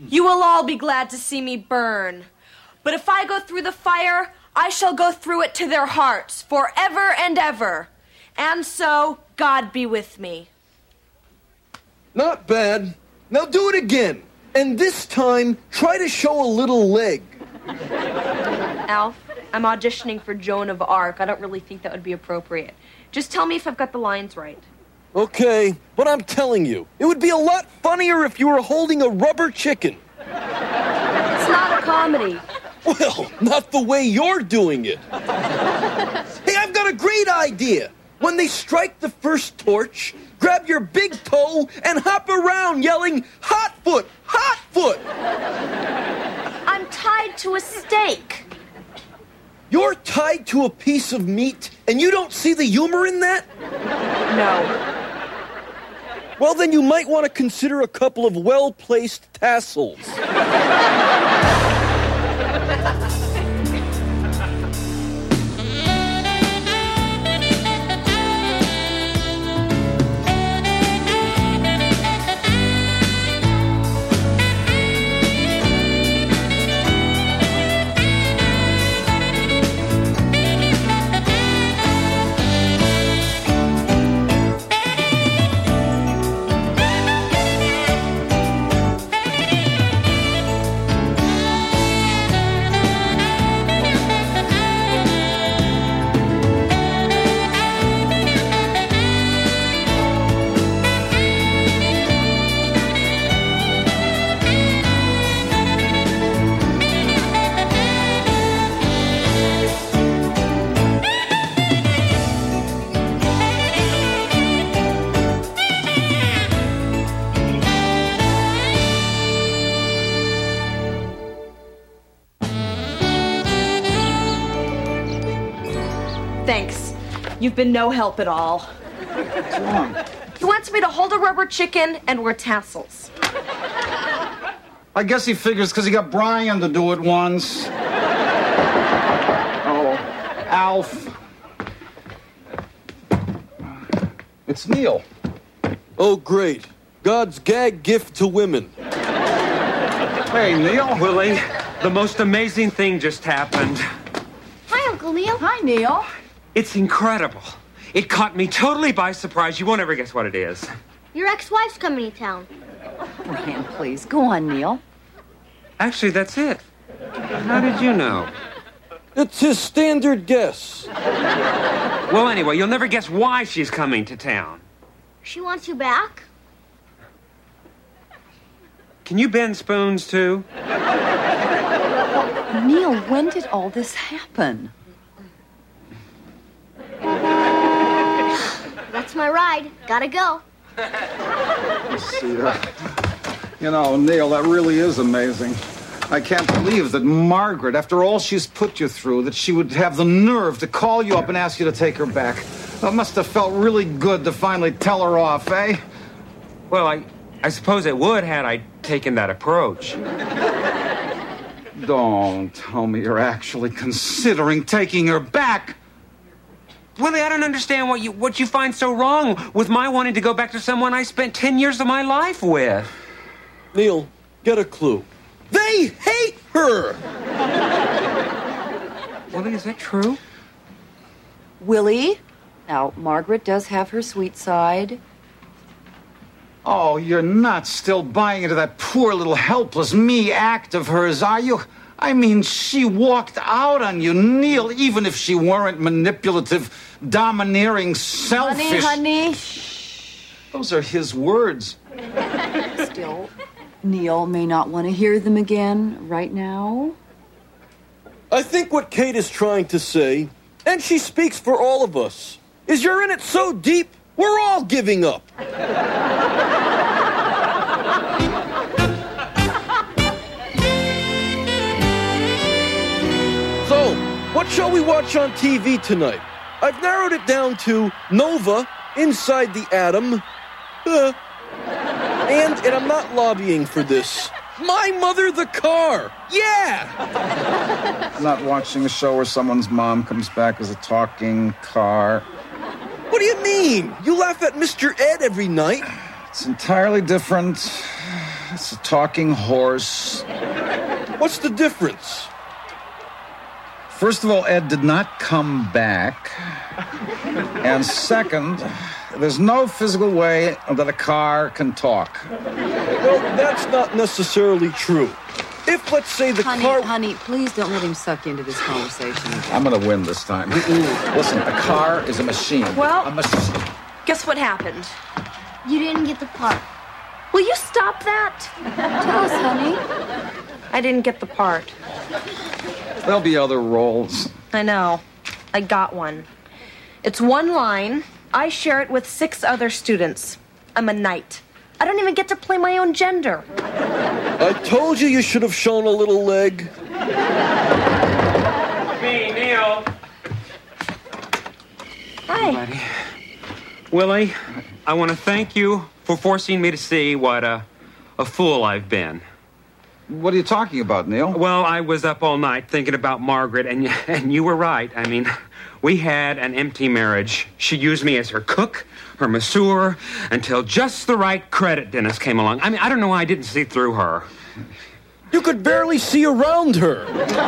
You will all be glad to see me burn. But if I go through the fire, I shall go through it to their hearts, forever and ever. And so, God be with me. Not bad. Now do it again. And this time, try to show a little leg. Alf, I'm auditioning for Joan of Arc. I don't really think that would be appropriate. Just tell me if I've got the lines right. Okay, but I'm telling you, it would be a lot funnier if you were holding a rubber chicken. It's not a comedy. Well, not the way you're doing it. Hey, I've got a great idea. When they strike the first torch, grab your big toe and hop around yelling, "Hot foot! Hot foot!" I'm tied to a stake. You're tied to a piece of meat, and you don't see the humor in that? No. Well, then you might want to consider a couple of well-placed tassels. Thanks. You've been no help at all. What's wrong? He wants me to hold a rubber chicken and wear tassels. I guess he figures because he got Brian to do it once. Oh, Alf. It's Neil. Oh, great. God's gag gift to women. Hey, Neil. Willie, the most amazing thing just happened. Hi, Uncle Neil. Hi, Neil. It's incredible. It caught me totally by surprise. You won't ever guess what it is. Your ex-wife's coming to town. Brian, please, go on, Neil. Actually, that's it. How did you know? It's his standard guess. Well, anyway, you'll never guess why she's coming to town. She wants you back? Can you bend spoons, too? Neil, when did all this happen? That's my ride. Gotta go. See that? You know, Neil, that really is amazing. I can't believe that Margaret, after all she's put you through, that she would have the nerve to call you up and ask you to take her back. That must have felt really good to finally tell her off, eh? Well, I suppose it would had I taken that approach. Don't tell me you're actually considering taking her back. Willie, I don't understand what you find so wrong with my wanting to go back to someone I spent 10 years of my life with. Neil, get a clue. They hate her! Willie, is that true? Willie? Now, Margaret does have her sweet side. Oh, you're not still buying into that poor little helpless me act of hers, are you? I mean, she walked out on you, Neil, even if she weren't manipulative, domineering, selfish. Honey, shh. Those are his words. Still, Neil may not want to hear them again right now. I think what Kate is trying to say, and she speaks for all of us, is you're in it so deep, we're all giving up. So, what shall we watch on TV tonight? I've narrowed it down to Nova, Inside the Atom, and I'm not lobbying for this, My Mother the Car. Yeah! Not watching a show where someone's mom comes back as a talking car. What do you mean? You laugh at Mr. Ed every night. It's entirely different. It's a talking horse. What's the difference? First of all, Ed did not come back. And second, there's no physical way that a car can talk. Well, that's not necessarily true. If, let's say, the car... Honey, please don't let him suck you into this conversation. I'm going to win this time. Listen, a car is a machine. Well- a machine. Guess what happened? You didn't get the part. Will you stop that? Tell us, honey. I didn't get the part. There'll be other roles. I know. I got one. It's one line. I share it with 6 other students. I'm a knight. I don't even get to play my own gender. I told you should have shown a little leg. Me, Neil. Hi. Buddy. Willie, I want to thank you for forcing me to see what a fool I've been. What are you talking about, Neil? Well, I was up all night thinking about Margaret, and you were right. I mean, we had an empty marriage. She used me as her cook, her masseur, until just the right credit dentist came along. I mean, I don't know why I didn't see through her. You could barely see around her.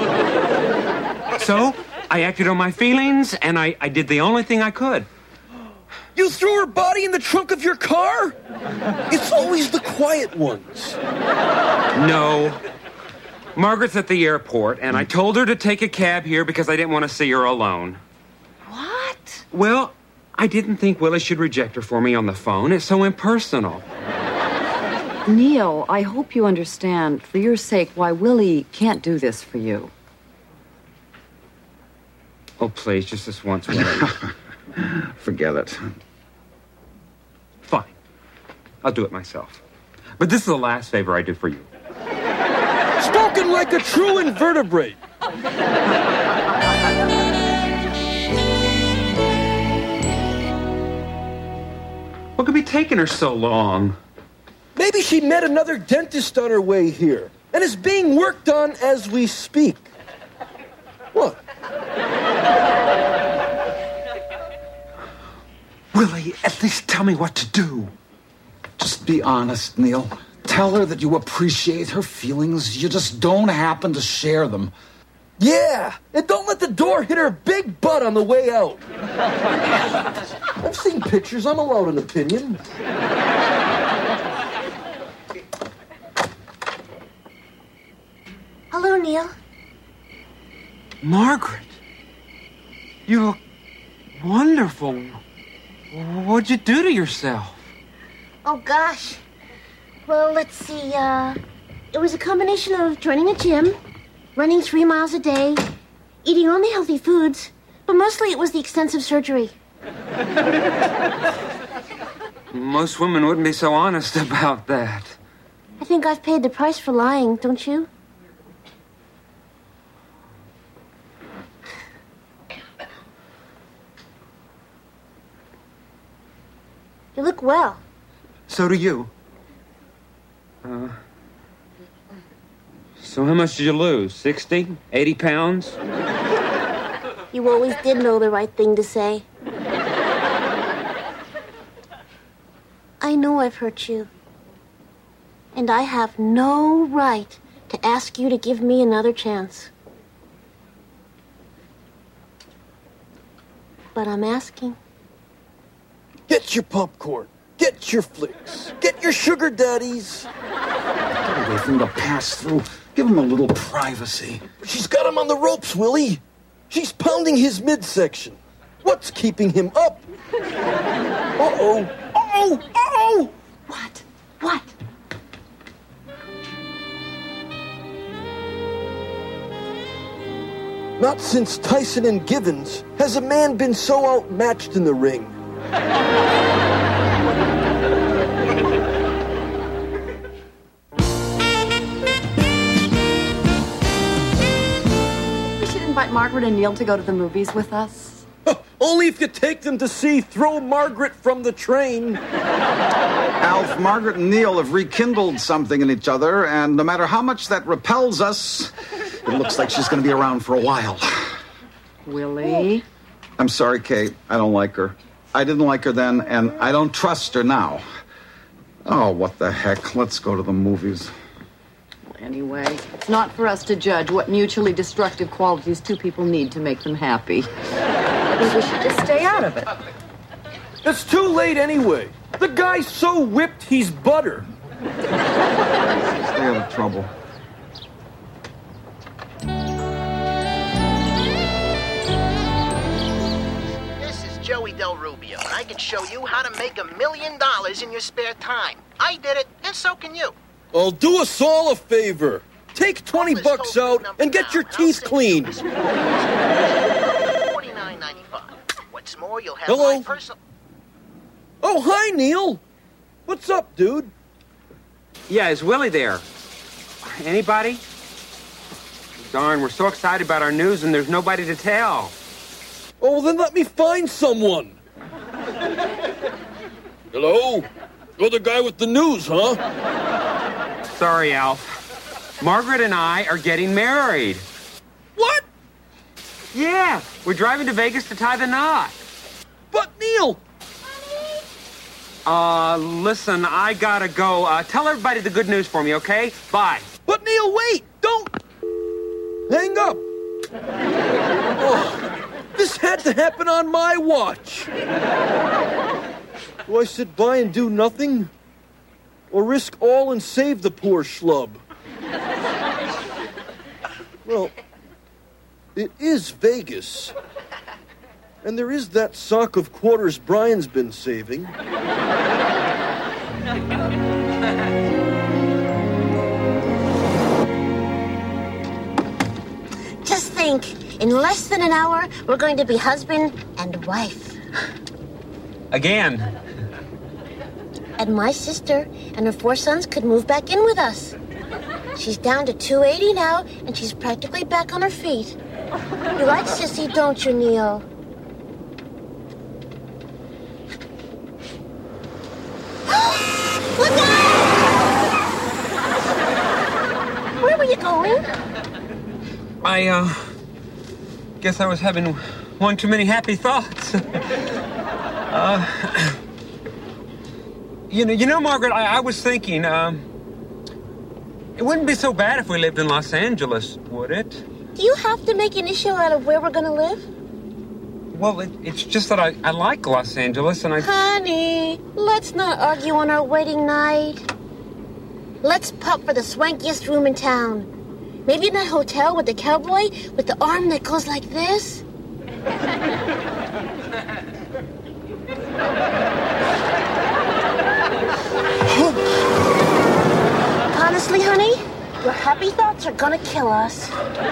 So, I acted on my feelings, and I did the only thing I could. You threw her body in the trunk of your car? It's always the quiet ones. No. Margaret's at the airport, and I told her to take a cab here because I didn't want to see her alone. What? Well, I didn't think Willie should reject her for me on the phone. It's so impersonal. Neil, I hope you understand, for your sake, why Willie can't do this for you. Oh, please, just this once, Willie. Forget it. Fine. I'll do it myself. But this is the last favor I do for you. Spoken like a true invertebrate. What could be taking her so long? Maybe she met another dentist on her way here and is being worked on as we speak. What? Willie, at least tell me what to do. Just be honest, Neil. Tell her that you appreciate her feelings. You just don't happen to share them. Yeah, and don't let the door hit her big butt on the way out. I've seen pictures. I'm allowed an opinion. Hello, Neil. Margaret, you look wonderful. What'd you do to yourself? Oh, gosh. Well, let's see, it was a combination of joining a gym, running 3 miles a day, eating only healthy foods, but mostly it was the extensive surgery. Most women wouldn't be so honest about that. I think I've paid the price for lying, don't you? You look well. So do you. So how much did you lose? 60? 80 pounds? You always did know the right thing to say. I know I've hurt you. And I have no right to ask you to give me another chance. But I'm asking. Get your popcorn. Get your flicks. Get your sugar daddies. Get away from the pass-through. Give him a little privacy. She's got him on the ropes, Willie. She's pounding his midsection. What's keeping him up? Uh-oh. Uh-oh. Uh-oh. What? What? Not since Tyson and Givens has a man been so outmatched in the ring. We should invite Margaret and Neil to go to the movies with us. Only if you take them to see Throw Margaret from the Train. Alf, Margaret and Neil have rekindled something in each other, and no matter how much that repels us, it looks like she's going to be around for a while. Willie? I'm sorry, Kate. I don't like her. I didn't like her then, and I don't trust her now. Oh, what the heck? Let's go to the movies. Anyway, it's not for us to judge what mutually destructive qualities two people need to make them happy. I think we should just stay out of it. It's too late anyway. The guy's so whipped he's butter. Stay out of trouble. This is Joey Del Rubio, and I can show you how to make $1 million in your spare time. I did it, and so can you. Well, do us all a favor. Take $20 out and get your teeth cleaned. $49.95. What's more, you'll have Hello? my personal... Oh, hi, Neil. What's up, dude? Yeah, is Willie there? Anybody? Darn, we're so excited about our news and there's nobody to tell. Oh, well, then let me find someone. Hello? You're the guy with the news, huh? Sorry, Alf. Margaret and I are getting married. What? Yeah, we're driving to Vegas to tie the knot. But, Neil... Listen, I gotta go. Tell everybody the good news for me, okay? Bye. But, Neil, wait! Don't... Hang up! Oh, this had to happen on my watch. Do I sit by and do nothing? Or risk all and save the poor schlub? Well, it is Vegas. And there is that sock of quarters Brian's been saving. Just think, in less than an hour, we're going to be husband and wife. Again. And my sister and her 4 sons could move back in with us. She's down to 280 now, and she's practically back on her feet. You like Sissy, don't you, Neil? Look out! Where were you going? I guess I was having one too many happy thoughts. You know, Margaret, I was thinking, it wouldn't be so bad if we lived in Los Angeles, would it? Do you have to make an issue out of where we're going to live? Well, it's just that I like Los Angeles, and Honey, let's not argue on our wedding night. Let's pop for the swankiest room in town. Maybe in that hotel with the cowboy with the arm that goes like this. Honestly, honey, your happy thoughts are gonna kill us.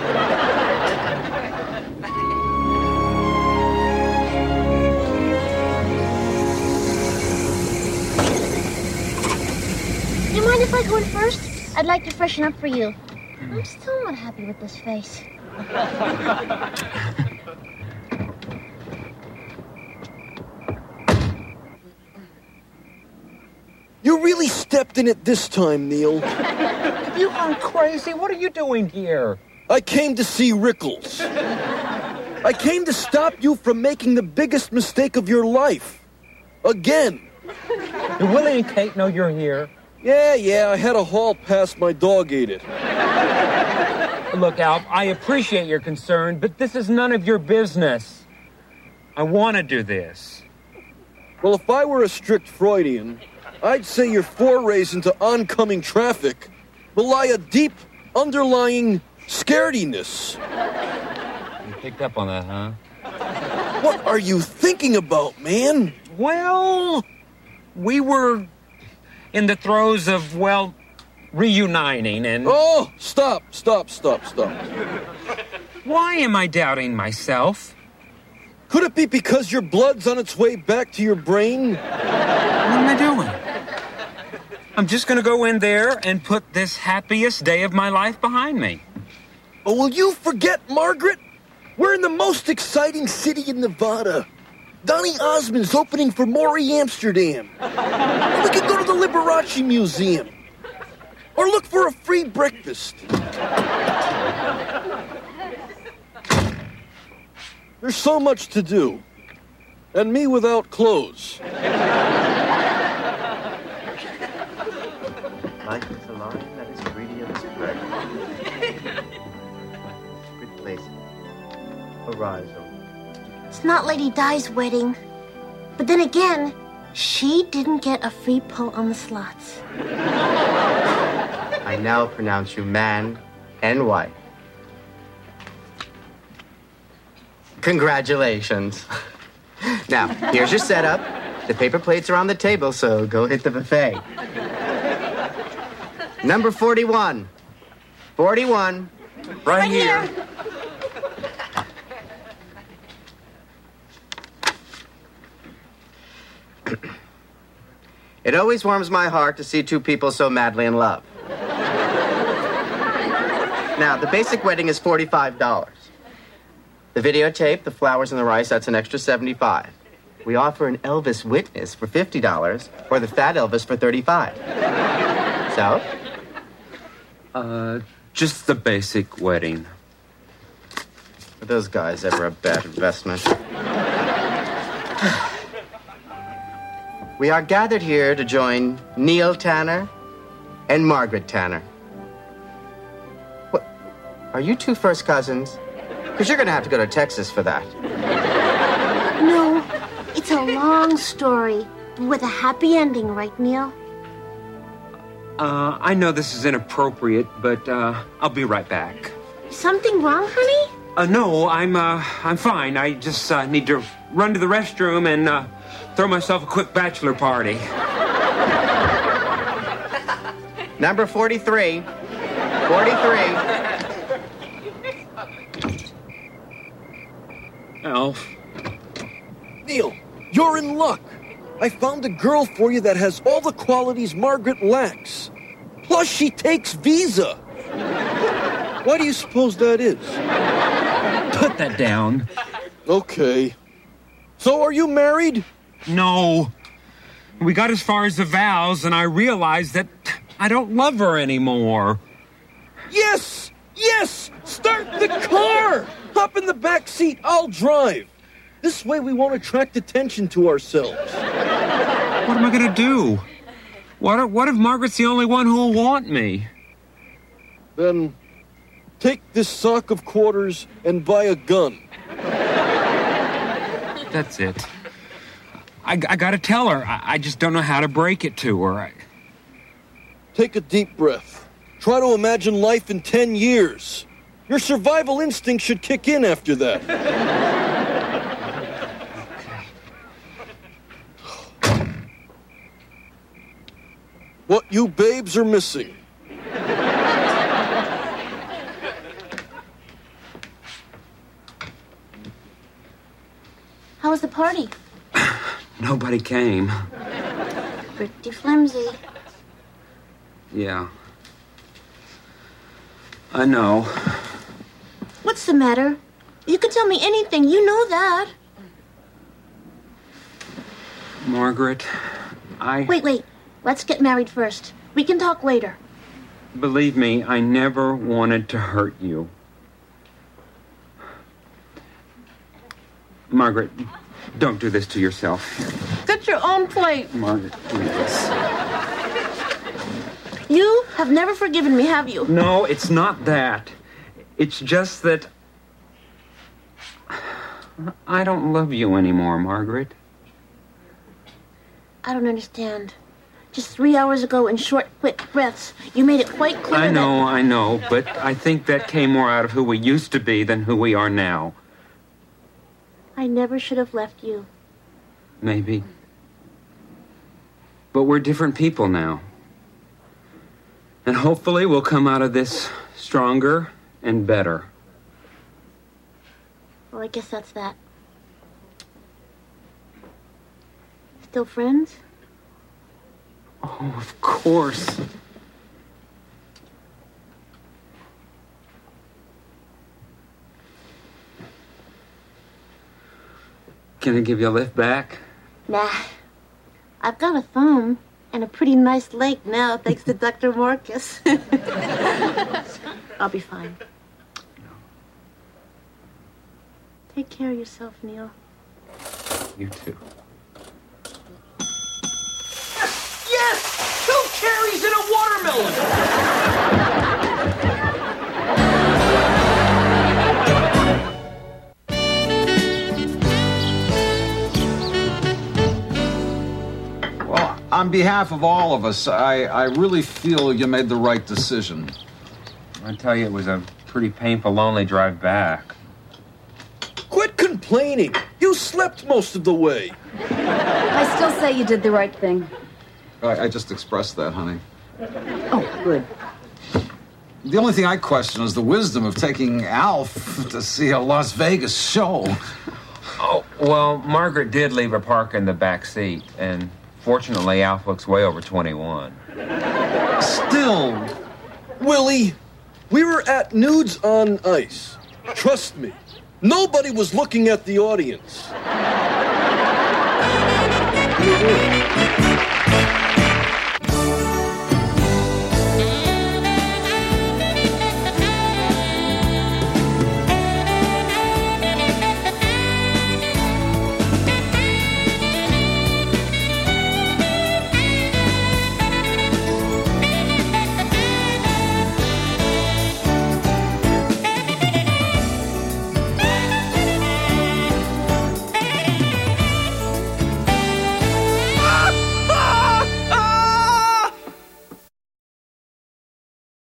Do you mind if I go in first? I'd like to freshen up for you. I'm still not happy with this face. You really stepped in it this time, Neil. Have you gone crazy? What are you doing here? I came to see Rickles. I came to stop you from making the biggest mistake of your life. Again. Do Willie and Kate know you're here? Yeah, I had a haul pass. My dog ate it. Look, Alf, I appreciate your concern, but this is none of your business. I want to do this. Well, if I were a strict Freudian, I'd say your forays into oncoming traffic belie a deep, underlying scarediness. You picked up on that, huh? What are you thinking about, man? Well, we were in the throes of, well, reuniting and... Oh, stop. Why am I doubting myself? Could it be because your blood's on its way back to your brain? What am I doing? I'm just going to go in there and put this happiest day of my life behind me. Oh, will you forget, Margaret? We're in the most exciting city in Nevada. Donny Osmond's opening for Maury Amsterdam. We could go to the Liberace Museum. Or look for a free breakfast. There's so much to do. And me without clothes. Life is a lion that is greedy of its prey. Good place. Horizon. It's not Lady Di's wedding. But then again, she didn't get a free pull on the slots. I now pronounce you man and wife. Congratulations. Now, here's your setup. The paper plates are on the table, so go hit the buffet. Number 41. 41. Right here. It always warms my heart to see two people so madly in love. Now, the basic wedding is $45. The videotape, the flowers, and the rice, that's an extra $75. We offer an Elvis witness for $50 or the fat Elvis for $35. So? Just the basic wedding. Are those guys ever a bad investment? We are gathered here to join Neil Tanner and Margaret Tanner. What? Are you two first cousins? Because you're going to have to go to Texas for that. No, it's a long story with a happy ending, right, Neil? I know this is inappropriate, but I'll be right back. Something wrong, honey? No, I'm fine. I just need to run to the restroom and throw myself a quick bachelor party. Number 43. 43. Alf. Neil, you're in luck. I found a girl for you that has all the qualities Margaret lacks. Plus, she takes Visa. Why do you suppose that is? Put that down. Okay. So, are you married? No. We got as far as the vows, and I realized that I don't love her anymore. Yes! Yes! Start the car! Hop in the back seat, I'll drive. This way we won't attract attention to ourselves. What am I going to do? What if Margaret's the only one who'll want me? Then take this sock of quarters and buy a gun. That's it. I got to tell her. I just don't know how to break it to her. Take a deep breath. Try to imagine life in 10 years. Your survival instinct should kick in after that. What you babes are missing. How was the party? Nobody came. Pretty flimsy. Yeah. I know. What's the matter? You can tell me anything. You know that. Margaret, Wait. Let's get married first. We can talk later. Believe me, I never wanted to hurt you. Margaret, don't do this to yourself. Get your own plate. Margaret, please. You have never forgiven me, have you? No, it's not that. It's just that I don't love you anymore, Margaret. I don't understand. Just 3 hours ago, in short, quick breaths, you made it quite clear I know, but I think that came more out of who we used to be than who we are now. I never should have left you. Maybe. But we're different people now. And hopefully we'll come out of this stronger and better. Well, I guess that's that. Still friends? Oh, of course. Can I give you a lift back? Nah. I've got a thumb and a pretty nice leg now, thanks to Dr. Marcus. I'll be fine. Take care of yourself, Neil. You too. Yes! 2 cherries and a watermelon. Well, on behalf of all of us, I really feel you made the right decision. I tell you, it was a pretty painful, lonely drive back. Quit complaining. You slept most of the way. I still say you did the right thing. I just expressed that, honey. Oh, good. The only thing I question is the wisdom of taking Alf to see a Las Vegas show. Oh, well, Margaret did leave her parka in the back seat, and fortunately, Alf looks way over 21. Still, Willie, we were at Nudes on Ice. Trust me, nobody was looking at the audience.